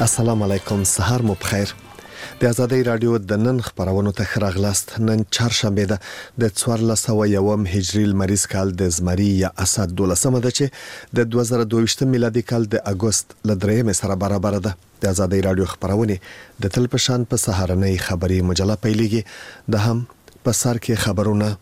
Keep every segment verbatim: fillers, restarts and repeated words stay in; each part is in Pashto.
السلام علیکم، سهار مو بخیر. د آزادۍ رادیو د نن خبرونو ته خراغلاست. نن چهارشنبه ده د څوارلس سوه یوم هجري لمریز کال د زمري یا اسد دولسمه ده چې د دوه زره دوه ویشت میلادي کال د اگست ل درېمې سره برابر ده. د آزادۍ رادیو خبرونه د تل په شان په سهارنۍ خبري مجله پیلېږي. د هم په سر کې خبرونه.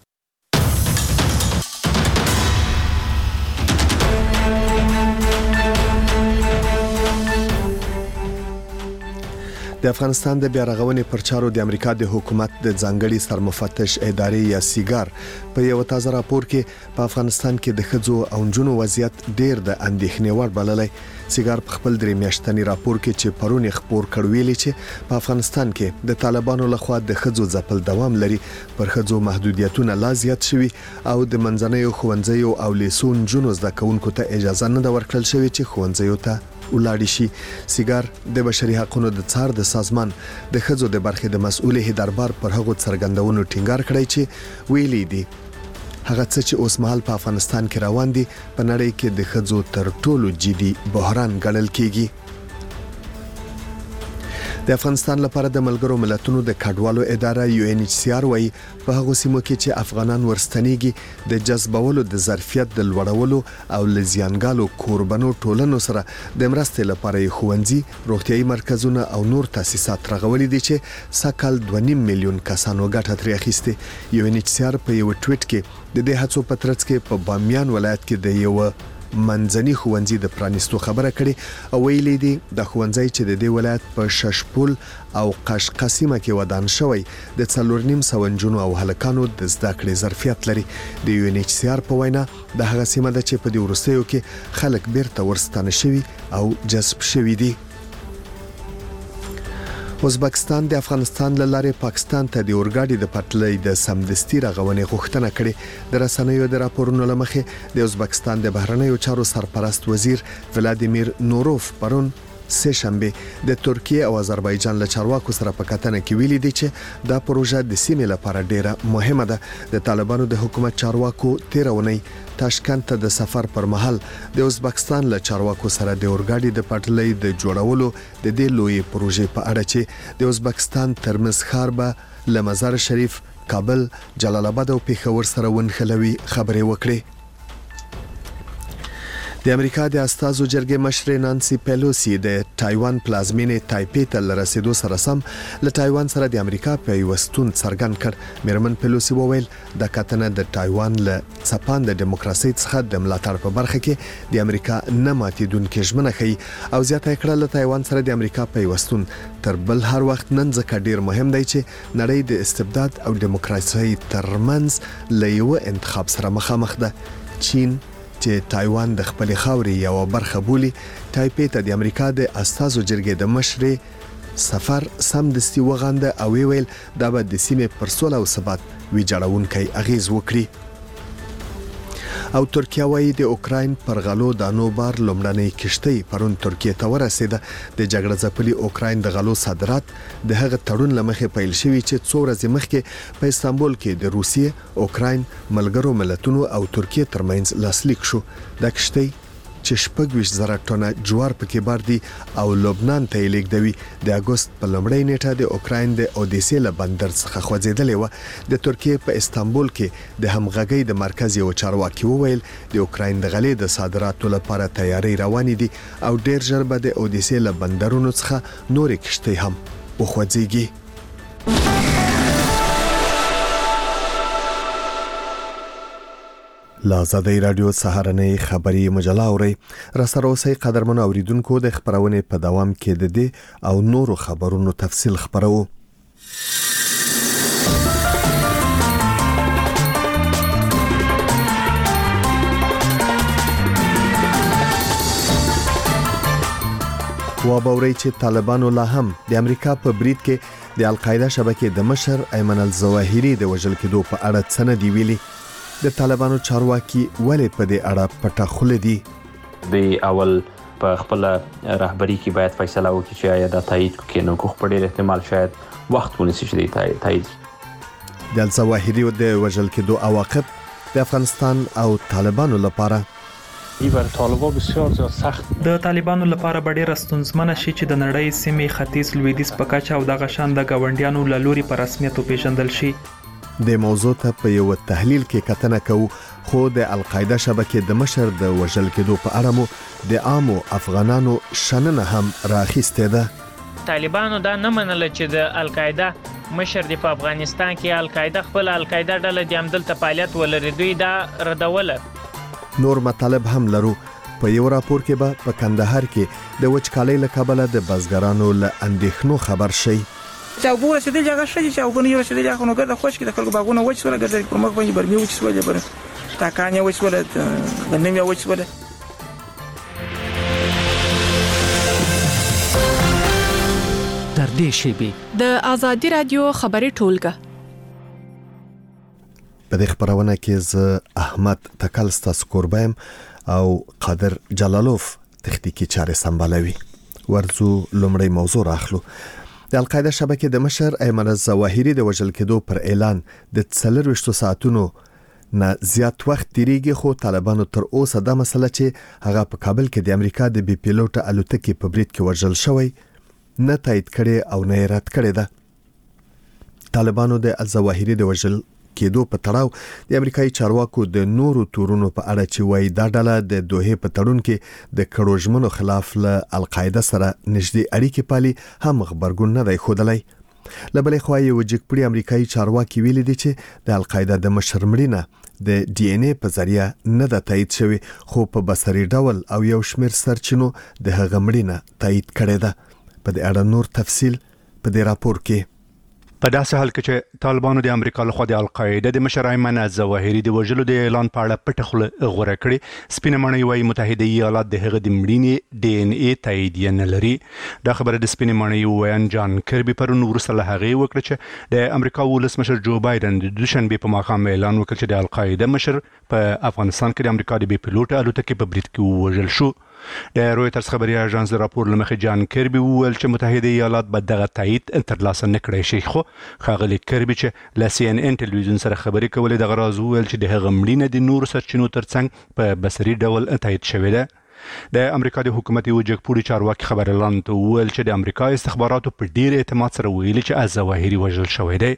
د افغانستان د بیارغونې پر چارو د امریکا د حکومت د ځانګړي سرمفتش ادارې یا سیګار په یو تازه راپور کې په افغانستان کې د ښځو او نجونو وضعیت ډېر د اندېښنې وړ بللی. سیګار په خپل درې میاشتني راپور کې چې پرون خبر کړ ویلي چې په افغانستان کې د طالبانو لخوا د ښځو ځپل دوام لري، پر ښځو محدودیتونه لا زیات شوي او د منځنیو ښوونځیو او لیسو نجونو زده کوونکو ته اجازه نه ده ورکړل شوې چې ښوونځیو ته ولاړ شي. سیګار د بشري حقوقو د څار د سازمان د ښځو د برخې د مسؤل هیدربار پر هغو څرګندونو ټینګار کړی چې ویلي دي هغه څه چې اوس مهال په افغانستان کې روان دي په نړۍ کې د ښځو تر ټولو جدي بحران ګڼل کیږي. د افغانستان لپاره د ملګرو ملتونو د کډوالو اداره یو ان ایچ سی آر وايي په هغو سیمو کې چې افغانان ورستنیږي د جذبولو د ظرفیت د لوړولو او لزیانګالو کوربنو ټولنو سره د مرستې لپاره ښوونځي، روغتيایي مرکزونه او نور تاسیسات رغولي دي چې سکهال دوه نیم میلیون کسانو ګټه ترې اخیسته. یو ان ایچ سی آر په یو ټویټ کې د دې هڅو په ترڅ کې په بامیان ولایت کې د یو منځني ښوونځي د پرانیستو خبره کړي او ویلي دي د ښوونځي چې د دې ولایت په ششپول او قشقسیمه کې ودان شوی د څلور نیم سوه نجونو او هلکانو د زده کړې ظرفیت لري. د یو ان ایچ سی آر په وینا د هغه سیمه ده چې په دې وروستیو کې خلک بیرته ورستانه شوي او جذب شوي دي. ازبکستان د افغانستان له لارې پاکستان ته د اورګاډي د پټلۍ د سمدستي رغونې غوښتنه کړې. د رسنیو د راپورونو لمخې د ازبکستان د بهرنیو چارو سرپرست وزیر ولادیمیر نوروف پرون سه شنبه د ترکیه او آذربایجان له چارواکو سره په کتنه کې ویلي دي چې دا پروژه د سیمې لپاره ډیره مهمه ده. د طالبانو د حکومت چارواکو تیرونی تاشکند ته د سفر پر مهال د ازبکستان له چارواکو سره د اورګاډي د پټلۍ د جوړولو د دې لوی پروژې په اړه چې د ازبکستان ترمز ښار به له مزار شریف، کابل، جلال آباد او پیښور سره ونښلوي خبرې وکړي. د امریکا د استازو جرګې مشر نانسي پیلوسی د تایوان پلازمینې تایپی ته لرسېدو سره سم له تایوان سره د امریکا پیوستون څرګند کړ. میرمن پیلوسی وویل د کتنه د تایوان له څپان د دیموکراسي څخه د ملاتړ په برخه کې د امریکا نه ماتېدونکې ژمنه ښیي او زیاته کړه له تایوان سره د امریکا پیوستون تر بل هر وخت نن ځکه ډیر مهم دی چې نړۍ د استبداد او دیموکراسي ترمنځ له یو انتخاب سره مخامخ ده. چین چې تایوان د خپل خاورې یو برخه بولی، تایپی ته د امریکا د استازو جرګې د مشر سفر سمدستي وغانده او ویل دا به د سیمې پر سوله او ثبات ویجاړونکی اغیز وکړي. او ترکیه وايي د اوکراین پر غلو د نوبار لومړنۍ کشتۍ پرون ترکیه ته ورسېده. د جګړه ځپلي اوکراین د غلو صادرات د هغه تړون لمخې پیل شوی چې څو ورځې مخکې په استانبول کې د روسیې، اوکراین، ملګرو ملتونو او ترکیه ترمنځ لاسلیک شو. د کشتۍ چې شپږ ویشت زره ټنه جوار پکې بار دي او لبنان ته یې لیږدوي د اګوست په لومړۍ نیټه د اوکراین د اودیسې له بندر څخه خوځېدلې وه. د ترکیه په استانبول کې د همغږۍ د مرکز یو چارواکي وویل د اوکراین د غلې د صادراتو لپاره تیاری روانې دي او ډیر ژر به د اودیسې له بندرونو څخه نورې کشتۍ هم وخوځېږي. لا آزادۍ رادیو سهارنۍ خبري مجله اوري. را سره اوسئ قدرمن اوریدونکو، د خبرونې په دوام کې د دې او نورو خبرونو تفصیل خبرو. وابوري چې طالبانو لا هم د امریکا په برید کې د القاعده شبکې د مشر ایمن الظواهری د وژل کېدو په اړه څه نه دی ویلي. د طالبانو چارواکي ولې په دې اړه پټه خوله دي؟ د اول په خپل رهبری کې باید فیصله وکړي چې آیا دا تایید کوي، نو خو په ډېر احتمال شاید وخت ونیسي چې تایید. د الظواهری د وژل کېدو عواقب د افغانستان او طالبانو لپاره این بر طالبان بسیار زیاد سخت. د طالبانو لپاره به ډېره ستونزمنه شي چې د نړۍ سیمې ختیځ لویدیځ په کچه او دغه شان د ګاونډیانو له لوري په رسمیت وپېژندل شي. د موضوع ته په یو تحلیل کې کتنه کوو، خو د القاعده شبکې د مشر د وژل کېدو په اړه مو د عامو افغانانو شننه هم راخیستې ده. طالبانو دا نه منله چې د القاعده مشر دی په افغانستان کې القاعده خپل القاعده ډله د عمدلته فعالیت ولري، دوی دا ردوله. نور مطالب هم لرو. په یو راپور کې به په کندهار کې د وچکالۍ له کبله د بزګرانو له اندېښنو خبر شي. چې وګوره چې د جګړه شې چې وګونه یو چې د جګړه نو ګرځي خوش کې د خلکو باغونه وچ سره ګرځي پر مخ باندې برمي وچ سره بر تاکانه وچ سره غنم یو وچ سره. در دې شی د ازادي رادیو خبري ټولګه په دې خبرونه کې ز احمد تکل ستاسو قربایم او قادر جلالوف تخنیکی چارې سمبالوي. ورزو لومړی موضوع راخلو. د القاعده شبکې د مشر ایمن الظواهري د وژل کېدو پر اعلان د څلور ساعتونو نه زیات وخت تیریږي، خو طالبانو تر اوسه د مسله چې هغه په کابل کې د امریکا د بي پیلوټ الوتکې په برید کې وژل شوی نه تایید کړي او نه رد کړي ده. طالبانو د الظواهري د وژل کېدو په تړاو د امریکایي چارواکو د نورو تورونو په اړه چې وایي دا ډله د دوه په تړون کې د کړوژمنو خلاف له القاعده سره نږدې اړیکې پالي هم خبرګون نه دی ښودلی. له بلې خوا یو جګپړي امریکایي چارواکي ویلي دي چې د القاعده د مشر مړینه د ډي ان اي په ذریعہ نه ده تایید شوی، خو په بصري ډول او یو شمېر سرچینو د هغه مړینه تایید کړې ده. په دې اړه نور تفصیل په دې راپور کې. په داسې حال کې چې طالبانو د امریکا لخوا د القاعده د مشر ایمن الظواهري د وژلو د اعلان په اړه پټه خوله غوره کړې، سپینه ماڼۍ وايي متحده ایالات د هغه د مړینې ډي ان اي تایید نه لري. دا خبره د سپینه ماڼۍ ویان جان کربي پرون وروسته له هغې وکړه چې د امریکا ولسمشر جو بایدن د دوشنبه په ماښام اعلان وکړ چې د القاعده مشر په افغانستان کې د امریکا د بي پیلوټ الوتکې په برید کې وژل شو. د رويټرز خبري اژانس د راپور لمخې جان کربي وویل چې متحده ایالات به دغه تایید ترلاسه نه کړی شي، خو ښاغلی کربي چې ل سی ان ان ټلویزیون سره خبري کولې دغه راز وویل چې د هغه مړینه د نورو سرچینو ترڅنګ په بصري ډول تایید شوې ده. د امریکا د حکومت یو جګپوړي چارواکي خبر اعلان ته وویل چې د امریکا استخباراتو په ډیر اعتماد سره ویلي چې الظواهري وژل شوی دی.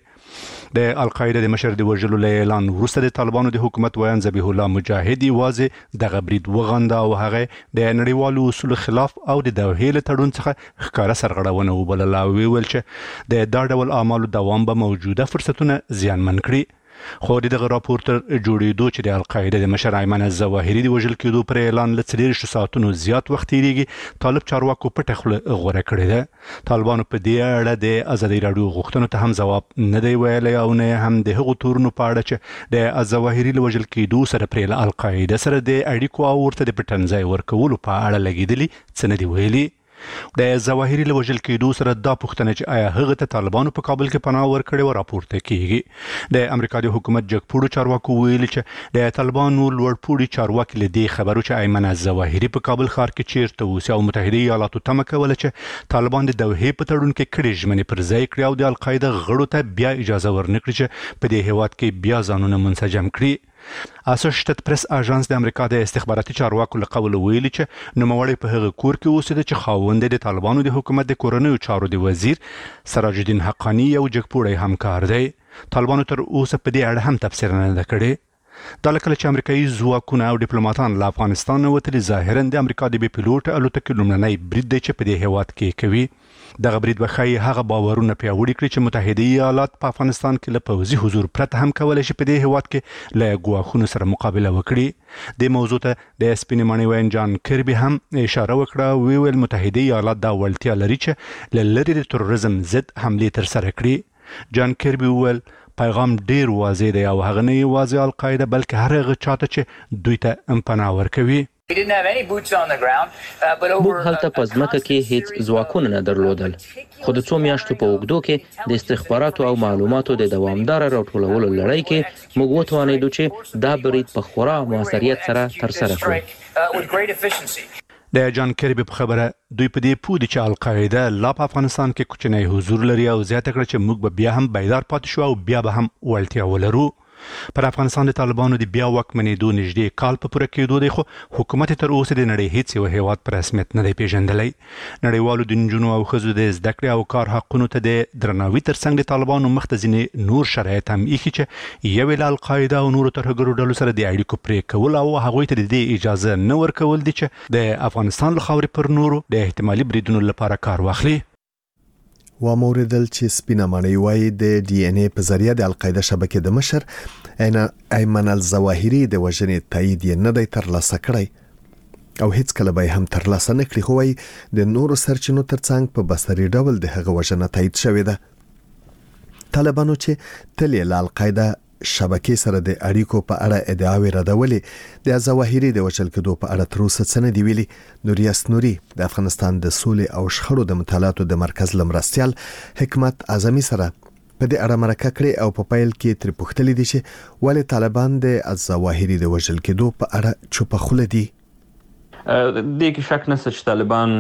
د القاعده د مشر د وژلو له اعلان وروسته د طالبانو د حکومت ویان ذبیح الله مجاهد یوازې دغه برید وغنده او هغه د نړیوالو اصولو خلاف او د دوحې له تړون څخه ښکاره سرغړونه وبلله او ویل چې د دا ډول اعمالو دوام به موجوده فرصتونه زیانمن کړي. خو دغه راپور تر جوړېدو چې د القاعده د مشر ایمن الظواهري د وژل کېدو پر اعلان له څلور ساعتونو زیات وخت تیریږي، طالب چارواکو پټه خوله غوره کړې ده. طالبانو په دې اړه د ازادي راډیو غوښتنو ته هم ځواب نه دی ویلی او نه هم د هغو تورونو په اړه چې د الظواهري له وژل کېدو سره پرې له القاعده سره د اړیکو او ورته د پټنځای ورکولو په اړه لګېدلي څه نه دي ویلي. د ظواهري له وژل کېدو سره دا پوښتنه چې آیا هغه ته طالبانو په کابل کې پناه ورکړې و راپورته کیږي. د امریکا د حکومت جګپوړو چارواکو ویلي چې د طالبانو لوړپوړي چارواکي له دې خبرو چې ایمن الظواهري په کابل ښار کې چیرته اوسي او متحده ایالاتو تمه کوله چې طالبان د دوحې په تړون کې کړې ژمنې پر ځای کړي او د القاعده غړو ته بیا اجازه ورنکړي چې په دې هیواد کې بیا ځانونه منسجم کړي. اسوسییټډ پریس اژانس د امریکا د استخباراتي چارواکو له قوله ویلي چې نوموړی په هغه کور کې اوسېده چې خاوند د طالبانو د حکومت د کورنیو چارو د وزیر سراج الدین حقانی یو جګپوړی همکار دی. طالبانو تر اوسه په دې اړه هم تفسیر نه ده کړی. دا لکه چې امریکایي ځواکونه او ډیپلوماټان له افغانستان وتلي ظاهرا د امریکا د بي پیلوټ الوتکې لومړنی برید دی چې په دې هیواد کې کوي. دغه برید به ښایي هغه باورونه پیاوړي کړي چې متحده ایالات په افغانستان کې له پوځي حضور پرته هم کولی شي په دې هیواد کې له ګواښونو سره مقابله وکړي. دې موضوع ته د سپینې ماڼۍ ویان جان کربي هم اشاره وکړه، ویل متحده ایالات دا وړتیا لري چې له لرې د تروریزم ضد حملې ترسره کړي. جان کربي ویل پیغام ډیر واضح دی او هغه نه یوازې القاعده بلکې هر هغه چاته چې دوی ته پناه ورکوي. موږ هلته په ځمکه کې هیڅ ځواکونه نه درلودل، خو د څو میاشتو په اوږدو کې د استخباراتو او معلوماتو د دوامداره راټولولو لړۍ کې موږ وتوانیدو چې دا برید په خورا موثریت سره ترسره کړو. د جان کربي په خبره دوی په دې پوه دي چې القاعده لا په افغانستان کې کوچنی حضور لري او زیاته کړه چې موږ به بیا هم بیدار پاتې شو او بیا به هم وړتیا ولرو. پر افغانستان د طالبانو د بیا واکمنېدو نږدې کال په پوره کېدو دی خو حکومت تر اوسه د نړۍ هیڅ یو هیواد په رسمیت نه دی پیژندلی. نړیوالو د نجونو او ښځو د زده کړې او کار حقونو ته د درناوي ترڅنګ د طالبانو مخ ته ځینې نور شرایط هم ایښي چې یو یې له القاعده او نورو ترهګرو ډلو سره د اړیکو پرې کول او هغوی ته د دې اجازه نه ورکول دي چې د افغانستان له خاورې پر نورو د احتمالي بریدونو لپاره کار واخلي. واموریدل چې سپینه ماڼۍ وایي د ډي ان اے په ذریعه د القاعده شبکې د مشر ایمن الظواهري د وژنې تایید یې نه دی ترلاسه کړی او هیڅ کله به هم ترلاسه نه کړي، خو وایي د نورو سرچینو ترڅنګ په بصري ډول د هغه وژنه تایید شوې ده. طالبانو چې تل یې له القاعده شبکې سره د اړیکو په اړه ادعاوې ردولې، د ظواهري د وژل کېدو په اړه تر اوسه څه نه دي ویلي. نوریاس نوري د افغانستان د سولې او شخړو د مطالعاتو د مرکز لمرستیال حکمت اعظمي سره په دې اړه مرکه کړې او په پیل کې تر پوښتنې دي چې ولې طالبان د ظواهري د وژل کېدو په اړه چوپ خوله دي. د کې شک نشته چې طالبان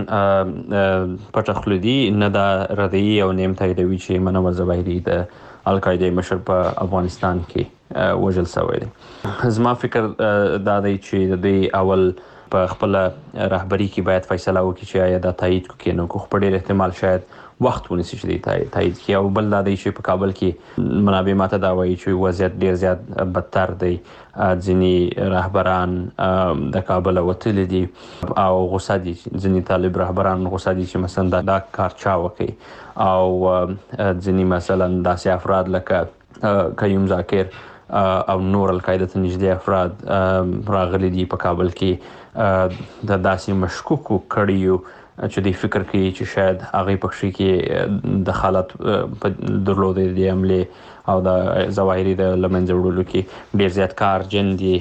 پټه خوله دي، نه دا ردیي او نیم تاییدوي چې منو ظواهري د القاعده مشر په افغانستان کې وژل شوی دی. زما فکر دا دی چې د دې اول په خپل رهبری کې باید فیصله وکړي چې آیا دا تایید کوي نو خو په ډېر احتمال شاید وخت ونیسي چې دی تایید کړي. او بل دا دی چې په کابل کې منابع ماته دا وایي چې وضعیت ډېر زیات بدتر دی، ځینې رهبران د کابل وتلي دي او غوسه دي، ځینې طالب رهبران غوسه دي چې مثلا دا کار چا وکړي او ځینې مثلا داسې افراد لکه قیوم ذاکر او نور القاعده ته نږدې افراد راغلي دي په کابل کې د داسې مشکوکو کړیو چې د فکر کوي چې شاید هغه پکښې کې دخالت درلودي د عملې او د ظواهري د لمنځه وړلو کې ډېر زیات کار جن دي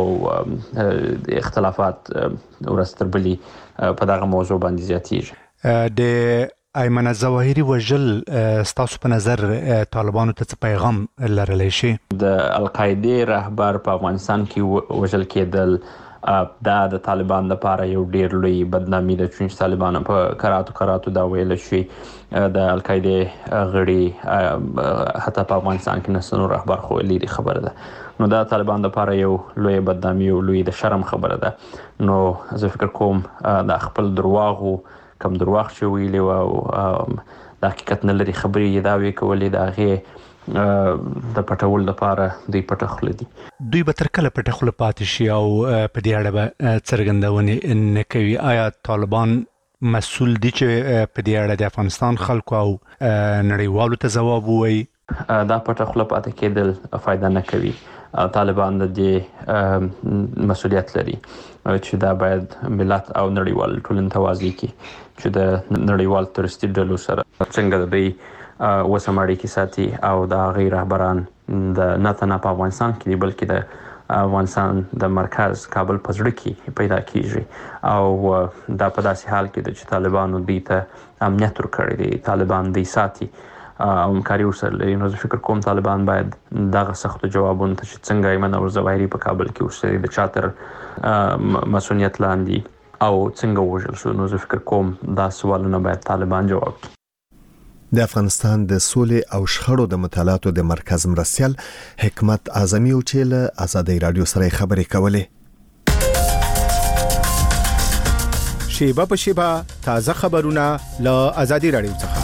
او اختلافات ورستر بلی په دغه موضوع باندې زیاتېږي. د ایمن الظواهري وژل ستاسو په نظر طالبانو ته څه پیغام لرلی شي؟ د القاعده رهبر په افغانستان کې وژل کېدل دا د طالبان لپاره یو ډیر لوی بدنامي ده، چې طالبان په کراتو کراتو دا ویل شي د القاعده غړي حتی په افغانستان کې نسنو رهبر خو لري خبره ده. نو دا طالبان لپاره یو لوی بدنامي او لوی د شرم خبره ده. نو زه فکر کوم د خپل درواغو کم درواغ چې ویلي او د حقیقت نه لري خبرې دا وی کولې دا غي د پټول لپاره دوی پټه خوله دي. دوی به تر کله پټه خوله پاتې شي او په دې اړه به څرګندونې نه کوي؟ آیا طالبان مسؤل دي چې په دې اړه د افغانستان خلکو او نړیوالو ته ځواب ووایي؟ دا پټه خوله پاتې کېدل فایده نه کوي. طالبان د دې مسؤلیت لري چې دا باید ملت او نړیوال ټولنې ته واضح کړي چې د نړیوال تروریستي ډلو سره څنګه د دوی وسم اړیکې ساتي او د غیر رهبران د نه تنه په افغانستان کې بلکې د افغانستان د مرکز کابل په زړه کې پیدا کیږي او دا په داسې حال کې چې طالبانو دوی ته امنیت ورکړی دی، طالبان دوی ساتي او همکاري ورسره لري. نو زه فکر کوم طالبان باید دغه سختو جوابونو ته چې څنګه ایمن الظواهري په کابل کې اوسېدی د چا تر مسؤلیت لاندې او څنګه وژل شو، نو زه فکر کوم دا سوالونه باید طالبان جواب کړي. د افغانستان د سولې او شخړو د مطالعاتو د مرکز مرستیال حکمت اعظمي او چې له آزادۍ رادیو سره خبرې کولې. شیبه په شیبه تازه خبرونه له آزادۍ رادیو څخه.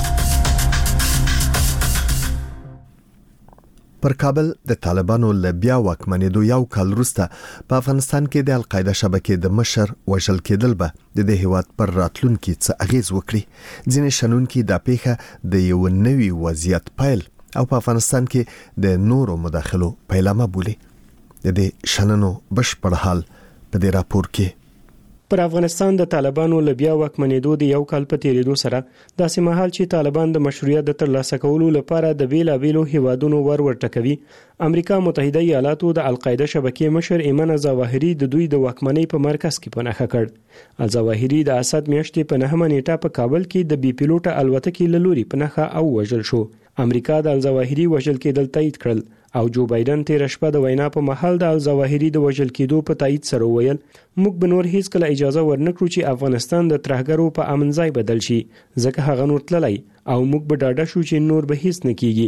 پر کابل د طالبانو له بیا واکمنېدو یو کال وروسته په افغانستان کې د القاعده شبکې د مشر وژل کېدل به د دې هیواد پر راتلونکي څه اغیز وکړي. ځینې شنونکي دا پیښه د یو نوي وضعیت پیل او په افغانستان کې د نورو مداخلو پیلامه بولي. د دې شننو بشپړ حال په دې راپور کې. پر افغانستان د طالبانو له بیا واکمنېدو د یو کال په تیریدو سره داسې مهال چې طالبان د مشروعیت د ترلاسه کولو لپاره د بیلابیلو هیوادونو ور ورټکوي، امریکا متحده ایالاتو د القاعده شبکې مشر ایمن الظواهري د دوی د واکمنۍ په مرکز کې پناه کړ. الظواهري د اسد میاشتې په نهمه نیټه په کابل کې د بي پیلوټه الوتکې له لوري پناه او وژل شو. امریکا د الظواهري وژل کېدل تایید کړل او جو بایدن تیر شپه د وینا په محل د الظواهري د وژل کېدو په تایید سره ویل موږ به نور هیڅ کله اجازه ورنکړو چې افغانستان د ترهګرو په امن ځای بدل شي، ځکه هغه نور تللی او موږ به ډاډه شو چې نور به هیڅ نه کیږي.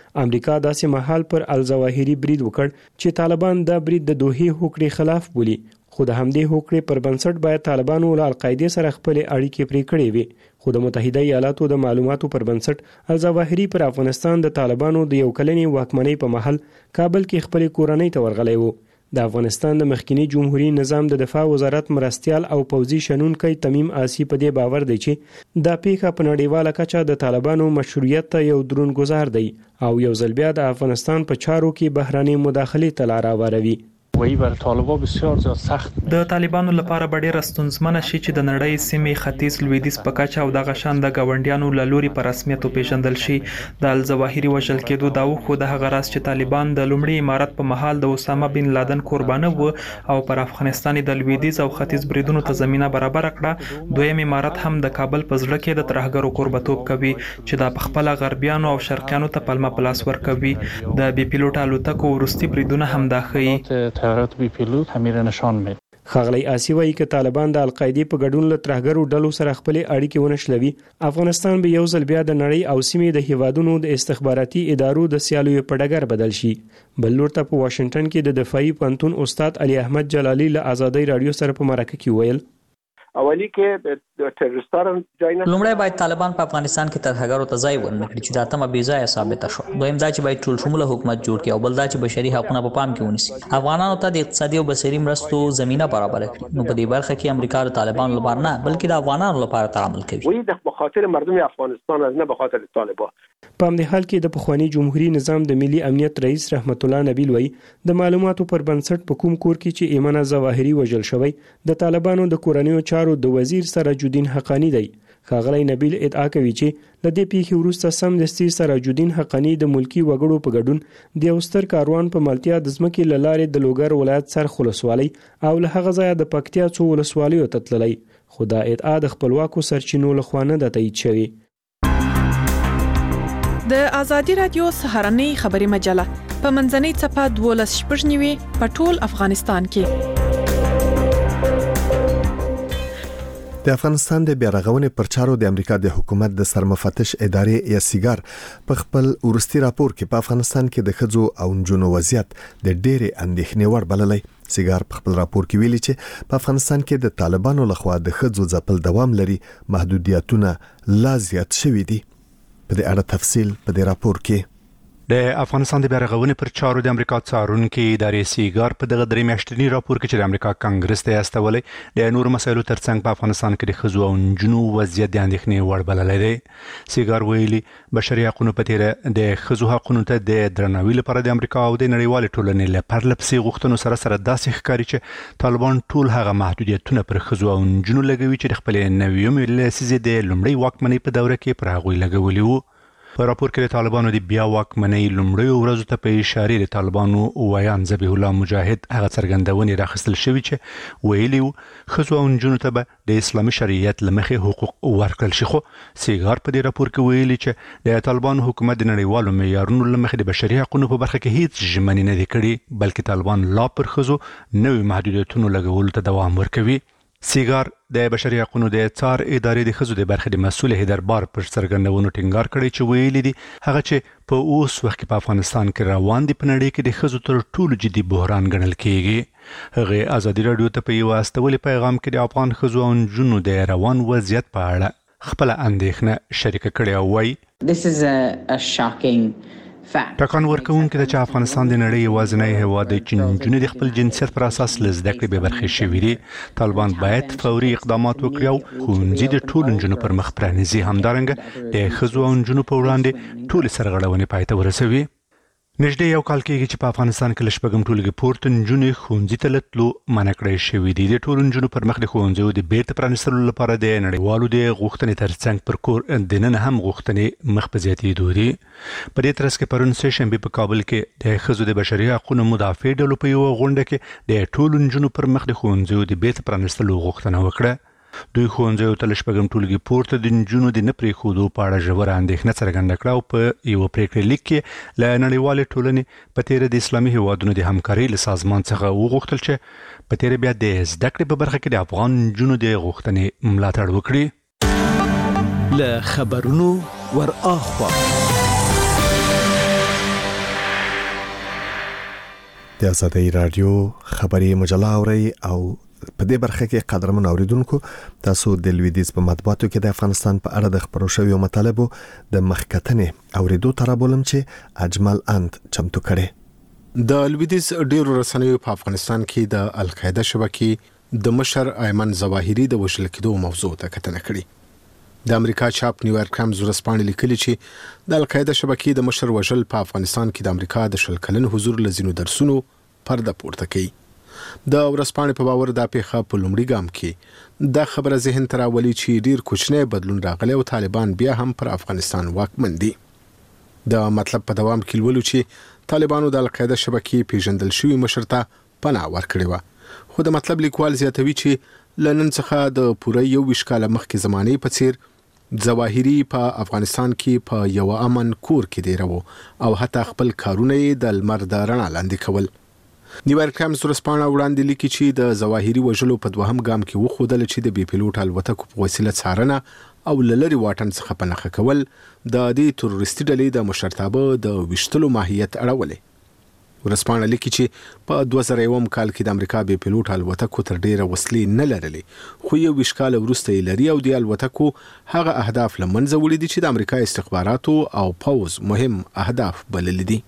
امریکا داسې مهال پر الظواهري برید وکړ چې طالبان دا برید د دوحې هوکړې خلاف بولي، خو د همدې هوکړې پر بنسټ باید طالبانو له القاعده سره خپل اړیکې پرې کړې وي، خو د متحده ایالاتو د معلوماتو پر بنسټ الظواهري پر افغانستان د طالبانو د یو کلنې واکمنۍ په محل کابل کې خپل کورنۍ ته ورغلی و. د افغانستان د مخکنی جمهوریت نظام د دفاع وزارت مرستيال او پوځي شنونکي تمیم آسی په دې باور دی چې دا پیښه په نړیواله کچه د طالبانو مشروعیت ته یو درون گذار دی او یو ځل بیا د افغانستان په چارو کې بهراني مداخله ته لار هواروي. وی بر طالبان بسیار زیاد سخت د طالبانو لپاره ډېر ستونزمنه شي چې د نړۍ سیمې ختیځ لویدیځ په کچه او د غشان د گاونډیانو لوري په رسمیت پیژندل شي. د الظواهري وژل کېدو دا خو د هغه راز چې طالبان د لومړي امارت په محل د اسامه بن لادن قربانه و او پر افغانستان د لویدیځ او ختیځ بریدونو ته زمينه برابر کړه. دویم امارت هم د کابل په ځړه کې د ترهګرو قربتوب کوي چې د خپل غربیانو او شرقیانو ته پلمه پلاس ور کوي. د بي پیلوټ الوتکو ورستي بریدونه هم دا ښيي. طیارات بي پیلوټ همیر نشان می خغلی آسی وایي چې طالبان د القاعده په ګډون له ترهګرو ډلو سره خپل اړیکې ونشلوي، افغانستان به یو ځل بیا د نړۍ او سیمې د هیوادونو د استخباراتي ادارو د سیالیو په ډګر بدل شي. بل لور ته په واشنگټن کې د دفاعي پوهنتون استاد علي احمد جلالي له آزادۍ رادیو سره په مرکه کې ویل اولی کې د ټیرریستانو ځای نه لومړی باید طالبان په افغانستان کې ترهګرو ته ځای ورنکړي چې دا تمه بې ځایه ثابته شو. دویم دا چې باید ټول شموله حکومت جوړ کړي او بل دا چې بشري حقوقونه په پام کې ونیسي، افغانانو ته د اقتصادي او بشري مرستو زمينه برابر کړي. نو په دې برخه کې امریکا د طالبانو لپاره نه بلکې د افغانانو لپاره تعامل کوي. وایي د بخاطر مردم افغانستان از نه بخاطر طالبان. په همدې حال کې د پخوانی جمهوریت نظام د ملي امنیت رئیس رحمت الله نبیل وایي د معلوماتو پر بنسټ په کوم کور کې چې ایمنه ظواهري وژل شوی د طالبانو د کورنیو چارو د وزیر سراج الدین حقانی دی. ښاغلی نبیل ادعا کوي چې له دې پیښې وروسته سمدستي سراج الدین حقانی د ملکی وګړو په ګډون د یو ستر کاروان په ملتیا د ځمکې له لارې د لوګر ولایت سرخ ولسوالۍ او له هغه ځایه د پکتیا څو ولسوالیو ته تللی، خو دا ادعا د خپلواکو سرچینو له خوا نه ده تایید شوې. د ازادي رادیو سهارنۍ خبري مجله په منځنۍ چپه دولس شپږ نیوي په ټول افغانستان کې. د افغانستان د بیارغونې پر چارو د امریکا د حکومت د سرمفتش ادارې یا سیګار په خپل ورستي راپور کې په افغانستان کې د ښځو او نجونو وضعیت د ډېرې اندېښنې وړ بللی. سیګار په خپل راپور کې ویلي چې په افغانستان کې د طالبانو لخوا د ښځو ځپل دوام لري، محدودیتونه لا زیات شوي دي. په دې اړه تفصیل په دې راپور کې. د افغانستان د بیارغونې پر چارو د امریکا څارونکي ادارې سیګار په دغه درې میاشتني راپور کې چې د امریکا کانګرس ته استولې د نور مسایلو ترڅنګ په افغانستان کې د ښځو او نجونو وضعیت د اندېښنې وړ بللی دی. سیګار ویلي بشري حقوقو په تیره د ښځو حقوقو ته د درناوي لپاره د امریکا او د نړیوال ټولنې له پرله پسې غوښتنو سره سره داسې ښکاري چې طالبان ټول هغه محدودیتونه پر ښځو او نجونو لګوي چې د خپلې نویمې لسیزې د لومړۍ واکمنۍ په دوره کې پر هغوی لګولي وو. په راپور کې د طالبانو د بیا واکمنۍ لومړیو ورځو ته په اشاره د طالبانو ویان ذبیح الله مجاهد هغه څرګندونې راخستل شوی چې ویلي وو ښځو او نجونو ته به د اسلامي شریعت له مخې حقوق ورکړل شي. خو سیګار په دې راپور کې ویلي چې د طالبانو حکومت د نړیوالو معیارونو له مخې د بشري حقوقو په برخه کې هیڅ ژمنې نه دي کړې، بلکې طالبان لا پر ښځو نوي محدودیتونو لګولو ته دوام ورکوي. سیګار د بشري حقوقو د څار ادارې د ښځو د برخې د مسؤل هیدر بار پر څرګندونو ټینګار کړی چې ویلي دي هغه چې په اوس وخت کې په افغانستان کې روان دي په نړۍ کې د ښځو تر ټولو جدي بحران ګڼل کېږي. هغه ازادي رادیو ته په یو استولي پیغام کې د افغان ښځو او نجونو د روان وضعیت په اړه خپل اندېښنه شریک کړې او وایي This is a, a shocking ټاکان ورکوونکې ده چې افغانستان د نړۍ یوازینی هیواد دی چې نجونې د خپل جنسیت پر اساس له زده کړې بې برخې شوي دي. طالبان باید فوري اقدامات وکړي او ښوونځي د ټولو نجونو پر مخ پرانیزي، همدارنګه د ښځو او نجونو په وړاندې ټولې سرغړونې پای ته ورسوي. نږدې یو کال کېږي چې په افغانستان کې له شپږم ټولګي پورته نجونې ښوونځي ته له تلو منع کړی شوي دي. د ټولو نجونو پر مخ د ښوونځیو د بیرته پرانیستلو لپاره د نړیوالو د غوښتنې ترڅنګ پر کور دننه هم غوښتنې مخ په زیاتېدو دي. په دې ترڅ کې پرون سه شنبې په کابل کې د ښځو د بشري حقوقو مدافع ډلو په یوه غونډه کې د ټولو نجونو پر مخ د ښوونځیو د بیرته پرانیستلو غوښتنه وکړه. دوی ښوونځیو ته له شپږم ټولګي پورته د نجونو د نه پرېښودو په اړه ژوره اندېښنه څرګنده کړه او په یوه پرېکړه لیک کې له نړیوالې ټولنې په تیره د اسلامي هیوادونو د همکارۍ له سازمان څخه وغوښتل چې په تیره بیا د زده کړې په برخه کې د افغان نجونو د غوښتنې ملاتړ وکړي. له خبرونو ور اخوا د آزادۍ رادیو خبري مجله اوري او په دې برخه کې قدرمن اوریدونکو تاسو د لویدیز په مطبوعاتو کې د افغانستان په اړه د خبرو شویو مطالبو د مخکتنې اوریدو ترابولم چې اجمل اند چمتو کړي. د لویدیز ډیرو رسنیو په افغانستان کې د القاعده شبکې د مشر ایمن ظواهری د وژل کېدو موضوع ته کتنه کړې. د امریکا چاپ نیویارک ټایمز ورځپاڼه لیکلي چې د القاعده شبکې د مشر وژل په افغانستان کې د امریکا د شل کلن حضور لزینو درسونو پرده پورته کوي. د ورځپاڼې په باور دا پیښه په لومړي ګام کې دا خبره ذهن ته راولي چې ډیر کوچنی بدلون راغلی او طالبان بیا هم پر افغانستان واکمن دي. د مطلب په دوام کې ولولو چې طالبانو د القاعده شبکې پیژندل شوی مشر ته پناه ورکړې و، خو د مطلب لیکوال زیاتوي چې لنن څخه د پوره یو ویش کال مخکې زمانه په څیر ظواهری په افغانستان کې په یو امن کور کې دی راو او حتی خپل کارونه د لمر د رڼا لاندې کول. نیویارک ټایمز ورځپاڼه وړاندې لیکي چې د ظواهری وژلو په دوهم ګام کې وښودل چې د بي پیلوټ الوتکو په وسیله څارنه او لری واټن څخه پنهخه کول د دې تروریستي ډلې د مشرتابه د وشتلو ماهیت اړولې. ورځپاڼه لیکي چې په دوه زره یو کال کې د امریکا بي پیلوټ الوتکو تر ډیره وسلې نه لرلې، خو یو ویش کال وروسته یې لري او د الوتکو هغه اهداف لمنځه وړي دي چې د امریکا استخباراتو او پوز مهم اهداف بلل دي.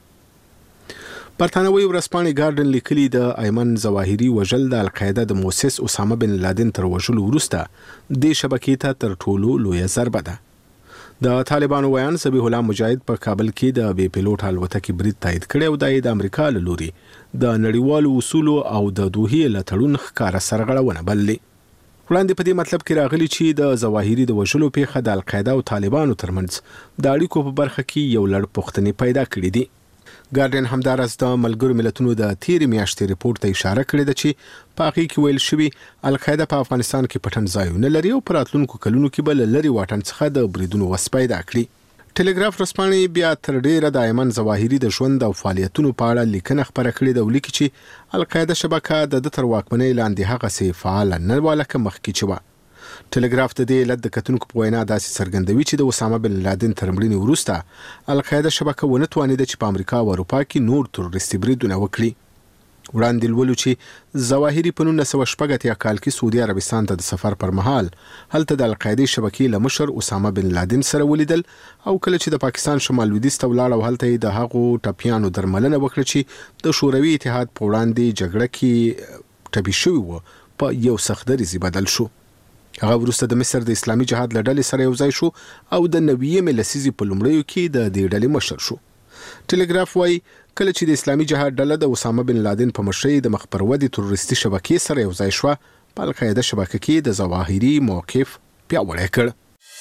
برتانوي ورځپاڼې ګارډن لیکلي د ایمن ظواهری وژل د القاعده د مؤسس اسامه بن لادن تر وژلو وروسته د شبکې ته تر ټولو لویه ضربه ده. د طالبانو ویان ذبیح الله مجاهد په کابل کې د بي پیلوټ الوتکې برید تایید کړی او د امریکا له لوري د نړیوالو اصولو او د دوحې له تړون ښکاره سرغړونه بللې. وړاندې په دې مطلب کې راغلي چې د ظواهری د وژلو پیښه د القاعده او طالبانو ترمنځ د اړیکو په برخه کې یو لړ پوښتنې پیدا کړې دي. ګارډن همدارس د ملګرو ملتونو د تیر میاشتې ریپورت ته اشاره کړې ده چې په هغه کې ویل شوی القاعده په افغانستان کې پټن ځایونه لري او پر راتلونکو کلونو کې بل لري واټن څخه د بریدونو وس پیدا کړي. ټلګراف رسپانې بیا تر ډیره د ایمن ظواهری د ژوند او فعالیتونو په اړه لیکنه خبره کړې ده او لیکي چې القاعده شبکه د تر واکمنۍ لاندې هغه سي فعال نه ولکه مخکې چوه. ټلګراف د دې لد د کتونکو په وینا داسې څرګندوي چې د اسامه بن لادن تر مړینې وروسته القاعده شبکه ونه توانیده چې په امریکا او اروپا کې نور تروریستي بریدونه وکړي. وړاندې لولو چې ظواهری په نولس سوه شپږ اتیا کال کې سعودي عربستان ته د سفر پر مهال هلته د القاعده شبکې له مشر اسامه بن لادن سره ولیدل او کله چې د پاکستان شمال لویدیځ ته ولاړ او هلته د هغو ټپیانو درملنه وکړه چې د شوروي اتحاد په وړاندې جګړه کې ټپي شوي وو په یو سخت دریځ بدل شو. هغه وروسته د مصر د اسلامي جهاد له ډلې سره یو ځای شو او د نویمې لسیزې په لومړیو کې د دې ډلې مشر شو. ټلګراف وايي کله چې د اسلامي جهاد ډله د اسامه بن لادن په مشرۍ د مخ پر ودې تروریستي شبکې سره یو ځای شو، په القاعده شبکه کې د ظواهری موقف پیاوړی کړ.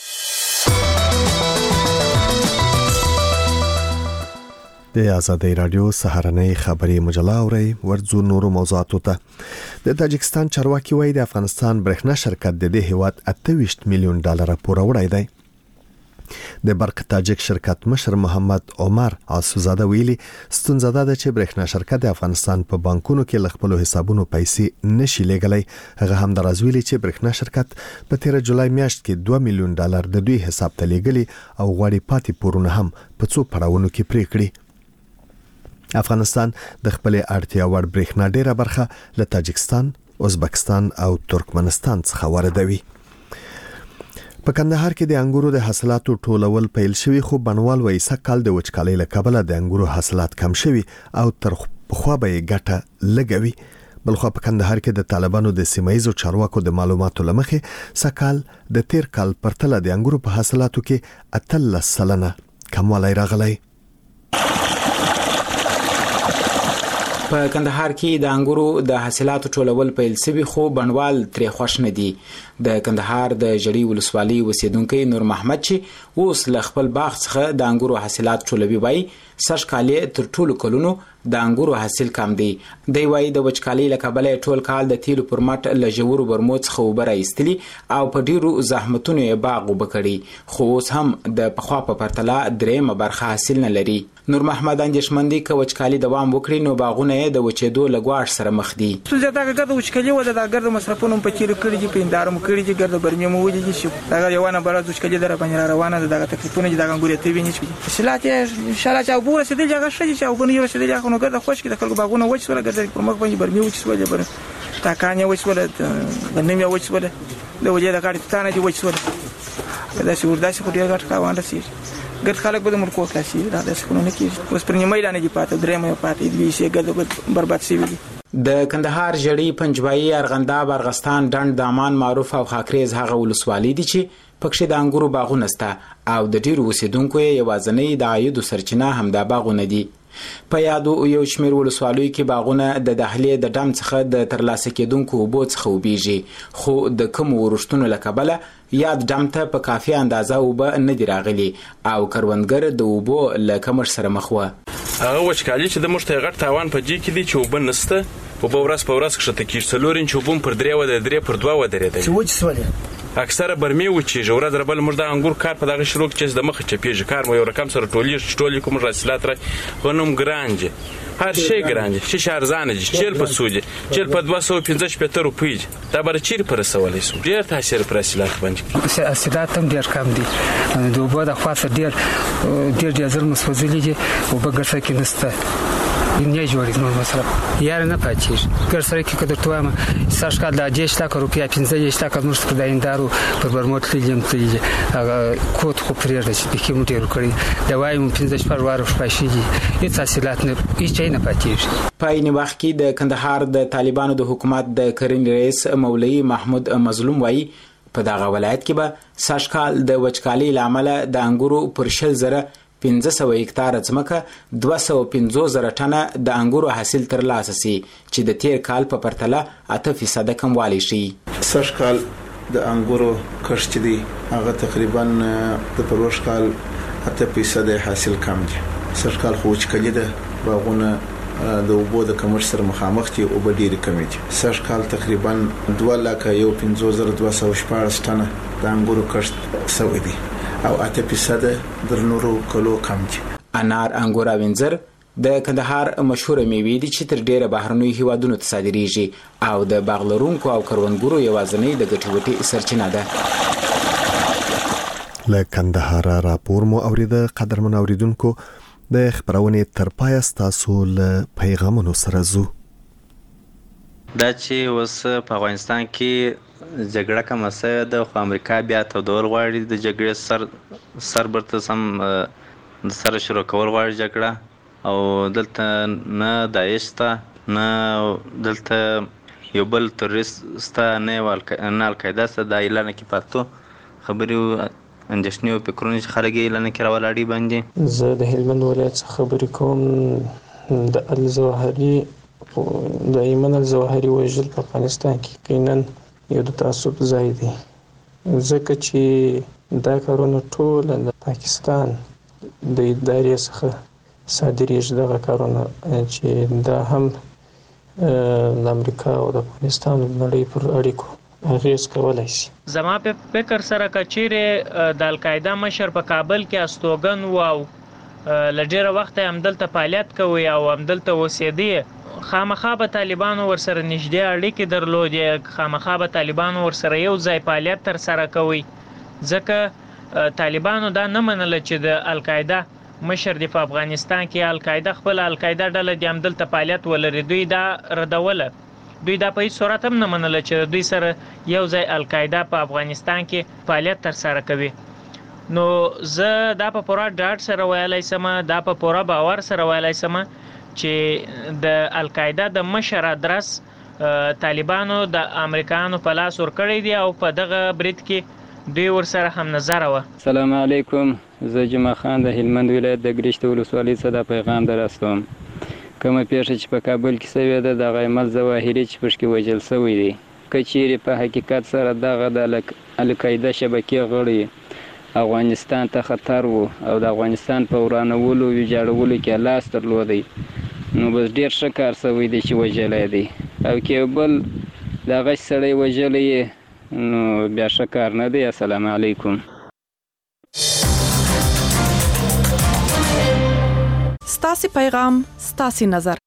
د آزادۍ رادیو سهارنۍ خبري مجله اوري ورځو نورو موضوعاتو ته. د تاجکستان چارواکي وایي د افغانستان برېښنا شرکت د دې هیواد اته ویشت میلیون ډالر پور وړی دی. د برق تاجک شرکت مشر محمد عمر آسوزاده ویلي ستونزه ده چې برېښنا شرکت د افغانستان په بانکونو کې ل خپل حسابونو پیسې نشي لګلای. هغه هم دراز ویلي چې برېښنا شرکت په تیر جولای میاشت کې دوه میلیون ډالر د دوی حساب ته لګلي او غواړي پاتې پورونه هم په څو پړاوونو کې پرې کړي. افغانستان د خپل اړتیا وړ برېښنا ډیره برخه له تاجکستان، ازبکستان او ترکمنستان څخه واردوي. په کندهار کې د انګورو د حاصلاتو ټولول پیل شوی، خو بڼوال وایي سږ د وچکالۍ له کبله د انګورو حاصلات کم شوي او تر پخوا به یې ګټه لګوي. بلخوا په کندهار کې د طالبانو د سیمایزو چارواکو د معلوماتو لمخې سږ د تیر کال پرتله د انګورو په حاصلاتو کې اتلس سلنه کموالی راغلی. په کندهار کې د انګورو د حاصلاتو ټولول پیل شوی، خو بڼوال ترې خوښ نه دي. د کندهار د جړی ولسوالۍ اوسیدونکو نور محمد چې اوس له خپل باغ څخه د انګورو حاصلات ټولوي وایي سږ کال تر ټولو کلونو د انګورو حاصل کم دی. دی وایي د وچکالۍ له کبله ټول کال د تیلو پر مټ له ژورو برمو څخه اوبه راایستلي او په ډیرو زحمتونو یې باغ اوبه کړي، خو اوس هم د پخوا په پرتله درېیمه برخه حاصل نه لري. نور محمد اندیشمن دی که وچکالي دوام وکړي نو باغونه د وچېدو له ګواښ سره مخ دي. څه زیاته ګرد وچکالي ولا د ګرد مصرفونو په چیرې کړي چې پیندارم کړی چې ګرد برمه مو وځي چې دا یوانه برازو چې کله در باندې روانه ده دا تکلیفونه چې دا ګوري ته ویني چې سلات ان شاء الله چې وګوره چې دغه شې چې وګونی یو چې دغه نو ګرد خوش کې د خلکو باغونه وځي سره ګرد پر مخ باندې برمه وځي سره بر تا کانه وځي سره غنمه وځي سره له وجه د کارت تانه چې وځي سره دا چې وردا چې په ډیر غټ کاوان رسي ګرد خلک به د ملکو خلاصي دا د څه نه کیږي اوس پر نیمه لانه دی پاتې درې مې پاتې دی چې ګرد برباد شي وي د کندهار جړی پنجبایي ارغنداب ارغستان ډنډ دامان معروف او خاکریز هغه ولسوالۍ دي چې پکښې د انګورو باغونه سته او د ډیرو اوسیدونکو یې یوازینۍ د عایدو سرچینه همدا باغونه دي. په یادو یو شمېر ولسوالیو کې باغونه د دهلې د ډم څخه د ترلاسه کېدونکو اوبو څخه وبیږي، خو د کمو ورښتونو له کبله یاد ډم ته په کافي اندازه اوبه نه دي راغلي او کروندګر د اوبو له کمښت سره مخ وه. هغه وچکالي چې د موږ ته یې غټ تاوان په دې کې دی چې اوبه نشته، اوبه ورځ په ورځ کښته کېږي، څلور انچ اوبه هم پر درې ودرېدې درې پر دوه ودرېدلې چې وچې شولې اکثره برمې وچېږي. ورځ ربل موږ د انګور کار په دغه شروع کې چې د مخه چپېږي، کار مو یو رقم سره ټولېږي ټولې کوم حاصلات را غنم ګران دي، هر شی ګران دي، شیشه ارزانه دي، چیل په څو دي، چیل په دوه سوه پنځه شپېته روپۍ دي. دا به چیرې په رسولی شو؟ ډېر تاثیر پر حاصلات باندې حاصلات هم ډېر کم دي، د اوبو د خوا څخه ډېر ډېر ډېر زر مسوځلي دي، اوبه ګټه کې نشته نه جوړې نو مثلا یار نه پاتېږي. ګر سره کې کده توامه ساش کال د دېش لک روپیا پنځه دېش لک نو څه دایندارو په برموت لیم تللی هغه کوټ خو پرېږدي چې پکې مو ډېر کړی دا وايي مو پنځه شپږ واره شپاشيږي هیڅ حاصلات نه هیڅ نه پاتېږي. په این وخت کې د کندهار د طالبانو د حکومت د کرنې رئیس مولوي محمود مظلوم وايي په دغه ولایت کې به ساش کال د وچکالۍ لامل د انګورو پر شل زره پنځه سوه هکتاره ځمکه دوه سوه پنځوس زره ټنه د انګورو حاصل ترلاسه سي چې د تیر کال په پرتله اته فیصده کموالی شي. سږ کال د انګورو کښت دی هغه تقریبا د پروش کال اته فیصده حاصل کم دی. سږ کال خو وچکالي ده، باغونه د اوبو د کمښت سره مخامخ دي، اوبه ډېرې کمې دي. سږ کال تقریبا دوه لکه یو پنځوس زره دوه سوه شپاړس ټنه د انګورو کښت سوی دی او اته فیصده در نورو کلو کم دي. انار، انګور او انځر د کندهار مشهوره میوې دي چې تر ډیره بهرنیو هیوادونو ته صادریږي او د باغ لرونکو او کروندګرو یوازینۍ د ګټې وټې سرچینه ده. له کندهار راپور مو اوریده. قدرمن اوریدونکو د خبرونې تر پایه ستاسو له پیغامونو سره زو. دا چې اوس په افغانستان کې جګړه کومه څه ده، خو امریکا بیا تودول غواړي، د جګړې سر سر برته سم د سره شروع کول غواړي جګړه، او دلته نه داعش شته نه دلته یو بل تروریست شته نه القاعده شته. دا اعلان کې پاتو خبرې اندېښنې او فکرونه چې خلک یې اعلان کې راولاړي باندې. زه د هلمند ولایت څخه خبرې کوم. د الزواهري د ایمن الزواهري وژل په افغانستان کې یقینا یو د تعصب ځای دی، ځکه چې دا کارونه ټول د پاکستان د ادارې څخه صادریږي. دغه کارونه چې دا هم د امریکا او د افغانستان د نړۍ پر اړیکو اغیز کولی شي. زما په فکر سره کچېرې د القاعده مشر په کابل کې استوګن و او له ډېره وخته یې همدلته فعالیت کوي او همدلته اوسېدی، خامخا به طالبانو ورسره نږدې اړیکې درلودې، خامخا به طالبانو ورسره یو ځای فعالیت ترسره کوي، ځکه طالبانو دا نه منله چې د القاعده مشر دی په افغانستان کې القاعده خپل القاعده ډله دی همدلته فعالیت ولري. دوی دا ردوله، دوی دا په هیڅ صورت هم نه منله چې دوی سره یو ځای القاعده په افغانستان کې فعالیت ترسره کوي. نو زه دا په پوره ډاډ سره ویلی سم، دا په پوره باور سره ویلی سم چې د القاعده د مشر ادرس طالبانو د امریکایانو په لاس ورکړی دی او په دغه برید کې دوی ورسره هم نظر و. السلام علیکم، زه جمعه خان د هلمند ولایت د ګریشت ولسوالۍ څخه د پیغام درستوم. کومه پیښه چې په کابل کې شوې ده د ایمن الزواهري چې پشکې وژل شوی دی، که چیرې په حقیقت سره دغه د القاعده شبکې غړي افغانستان ته خطر وو او د افغانستان په ورانولو او ویجاړولو کې لاس درلودی، نو بس ډېر ښه کار شوی دی چې وژلی دی، او که بل دغه سړی وژلی یې نو بیا ښه کار نه دی. السلام علیکم. ستاسې پیغام ستاسې نظر